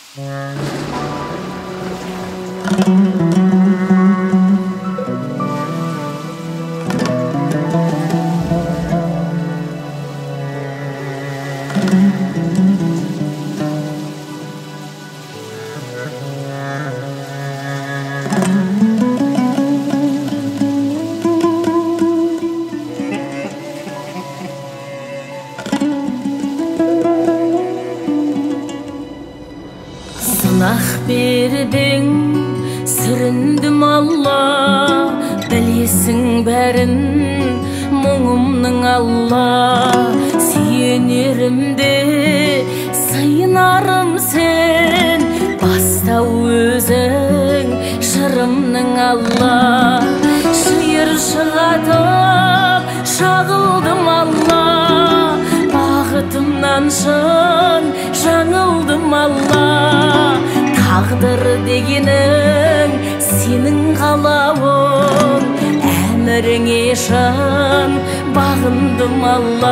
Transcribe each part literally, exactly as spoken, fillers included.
Сынақ бердің, сүріндім Алла, білесің бәрін, мұңымның Алла. Сүйенерімде сыйынарым сен, бастау өзің жырымның Алла. Шиыр шығатып шағылдым Алла, бақытымнан шын жаңылдым Алла. Тағдыр дегенің сенің қалауың, әміріңе шын бағындым Алла.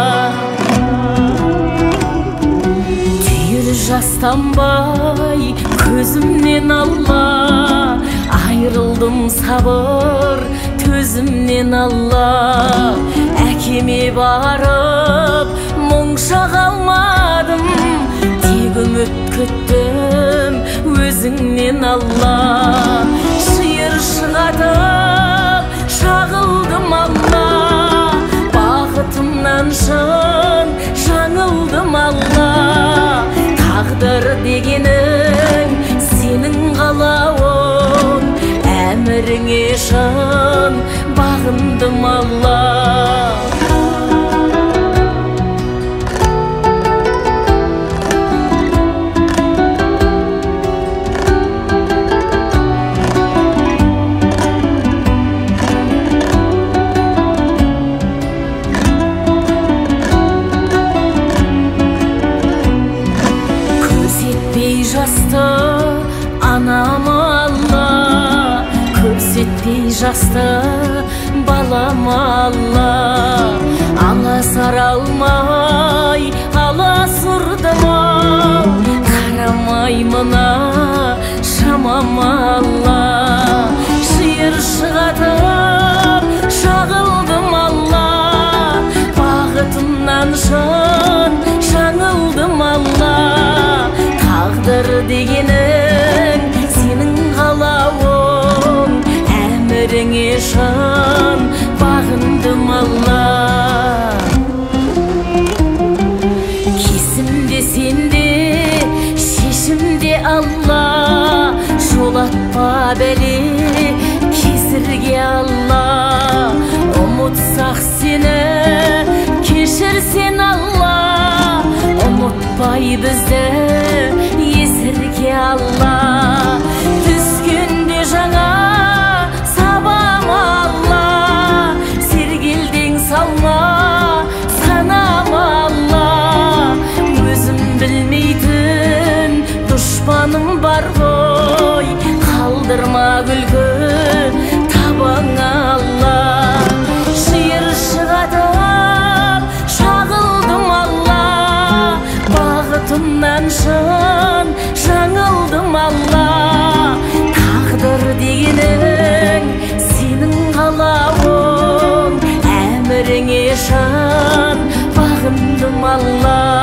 Түйір жастанбай көзімнен Алла, айрылдым сабыр төзімнен Алла. Әкеме барып мұң шаға алмадым, тек үміт күттім өзіңнен Алла. Шиыр шығатып шағылдым Алла, бақытымнан шын жаңылдым Алла. Тағдыр дегенің сенің қалауың, әміріңе шын бағындым Алла. Жасты анама Алла, көрсетпей жасты балама Алла. Аласар алмай аласұрдым ау, қарамай мына шамама Алла. Шиыр шығатып шағылдым Алла, бақытымнан шын жаңылдым Алла. Тағдыр дегенің сенің қалауың, әміріңе шын бағындым Алла. Кесімде сенде, шешімде Алла, жолатпа бәле кесірге Алла. Ұмытсақ сені кешірсен Алла, ұмытпай бізді есірге Алла. Түскенде жаңа сабама Алла, сергелдең салма санама Алла. Өзім білмейтін дұшпаным бар ғой, қалдырма күлкі табаңа Алла. Шиыр шығатып шағылдым Алла, бақытымнан шын жаңылдым Алла. Тағдыр дегенің сенің қалауың, әміріңе шын бағындым Алла.